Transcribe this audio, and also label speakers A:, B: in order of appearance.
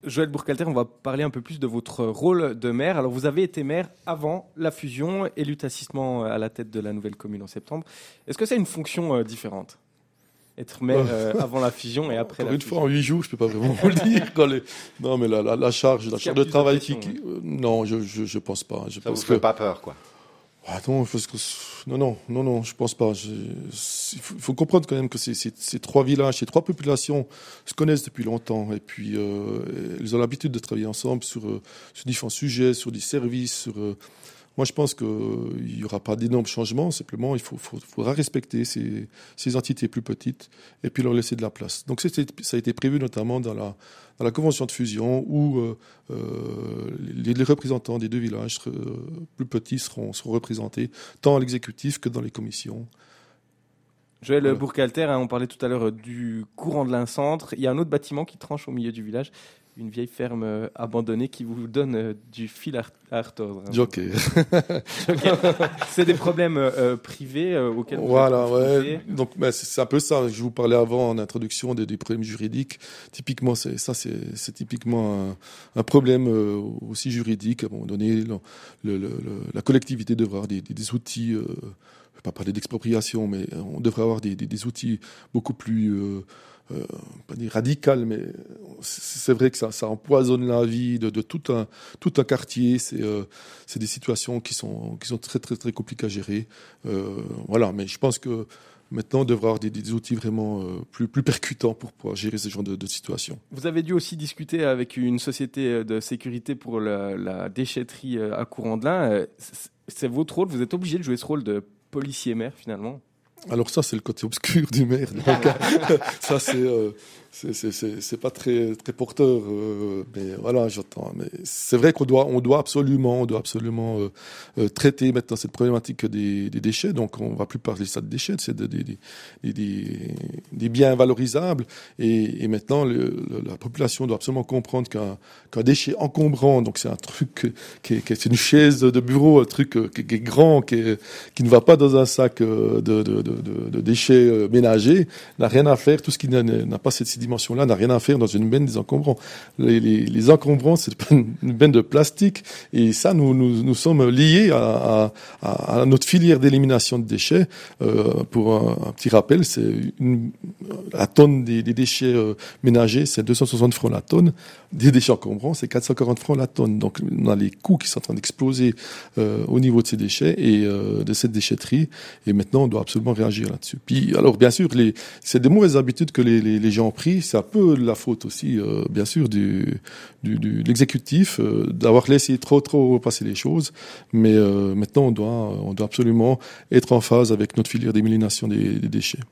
A: Joël Burkhalter, on va parler un peu plus de votre rôle de maire. Alors, vous avez été maire avant la fusion, élu tacitement à la tête de la nouvelle commune en septembre. Est-ce que c'est une fonction différente ? Être maire avant la fusion et après la fusion.
B: Une fois en 8 jours, je peux pas vraiment vous le dire. Non, mais la charge de travail non, je pense pas.
C: Ça vous fait pas peur, quoi.
B: Non, je pense pas. Il faut comprendre quand même que ces trois villages, ces trois populations se connaissent depuis longtemps et puis ils ont l'habitude de travailler ensemble sur différents sujets, sur des services, moi, je pense qu'il n'y aura pas d'énormes changements. Simplement, il faudra respecter ces entités plus petites et puis leur laisser de la place. Donc, ça a été prévu notamment dans la convention de fusion où les représentants des deux villages plus petits seront représentés tant à l'exécutif que dans les commissions.
A: Joël Burkhalter, on parlait tout à l'heure du courant de l'Ain-Centre. Il y a un autre bâtiment qui tranche au milieu du village. Une vieille ferme abandonnée qui vous donne du fil à retordre.
B: Joker.
A: C'est des problèmes privés auxquels vous
B: êtes
A: confrontés.
B: Ouais. Donc, c'est un peu ça. Je vous parlais avant en introduction des problèmes juridiques. Typiquement, c'est typiquement un problème aussi juridique. À un moment donné, la collectivité devra avoir des outils. Je ne vais pas parler d'expropriation, mais on devrait avoir des outils beaucoup plus pas dire radical, mais c'est vrai que ça empoisonne la vie de tout un quartier. C'est des situations qui sont très très très compliquées à gérer. Voilà, mais je pense que maintenant on devrait avoir des outils vraiment plus percutants pour pouvoir gérer ce genre de situation.
A: Vous avez dû aussi discuter avec une société de sécurité pour la déchetterie à Courant-de-l'Ain. C'est votre rôle. Vous êtes obligé de jouer ce rôle de policier maire finalement.
B: Alors ça, c'est le côté obscur du maire. Donc, ça, c'est pas très très porteur. Mais voilà, j'entends. Mais c'est vrai qu'on doit absolument traiter maintenant cette problématique des déchets. Donc, on va plus parler ça de déchets, c'est des biens valorisables. Et maintenant, la population doit absolument comprendre qu'un déchet encombrant, donc c'est un truc c'est une chaise de bureau, un truc qui est grand, qui ne va pas dans un sac de déchets ménagers, n'a rien à faire. Tout ce qui n'a pas cette dimension-là n'a rien à faire dans une benne des encombrants. Les encombrants, c'est une benne de plastique, et ça, nous sommes liés à notre filière d'élimination de déchets. Pour un petit rappel, la tonne des déchets ménagers, c'est 260 francs la tonne. Des déchets encombrants, c'est 440 francs la tonne. Donc, on a les coûts qui sont en train d'exploser au niveau de ces déchets et de cette déchetterie. Et maintenant, on doit absolument réagir là-dessus. Puis, alors, bien sûr, c'est des mauvaises habitudes que les gens ont pris. C'est un peu la faute aussi, bien sûr, de l'exécutif, d'avoir laissé trop passer les choses. Mais maintenant, on doit absolument être en phase avec notre filière d'élimination des déchets.